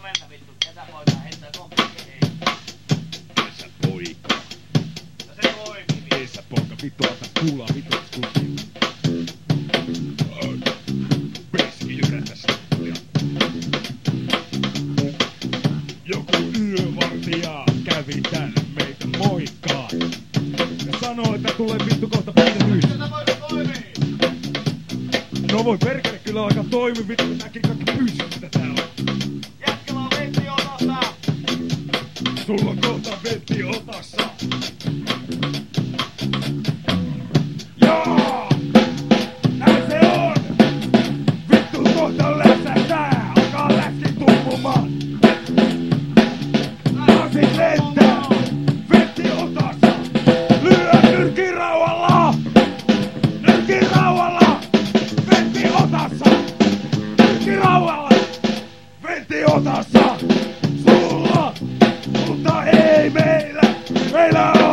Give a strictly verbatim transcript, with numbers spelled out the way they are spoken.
mennä vittu, ketä voidaan heittää kompleksi ei. Pesä poika. No se toimii vittu. Pesä poika, vittu ota kuulaa vittu skutiin. Peski jyrätäs. Joku yövartija kävi tänne meitä moikkaan. Ja sanoo, että tulee vittu kohta pidetyys. Tätä voisi toimii. No voi perkele kyllä alkaa toimii vittu, näkin kaikki pyssyt mitä täällä on. Jätkällä on vetti otassa. Sulla on kohta vetti otassa. Jaa! Näin se on! Vittu kohta läsähtää! Alkaa läski tummumaan! Lasit lentää! Vetti otassa! Lyö nyrkirauhalla! Nyrkirauhalla! Vetti otassa! Nyrkirauhalla! Vetti otassa! Sulla! Mutta ei meillä! Meillä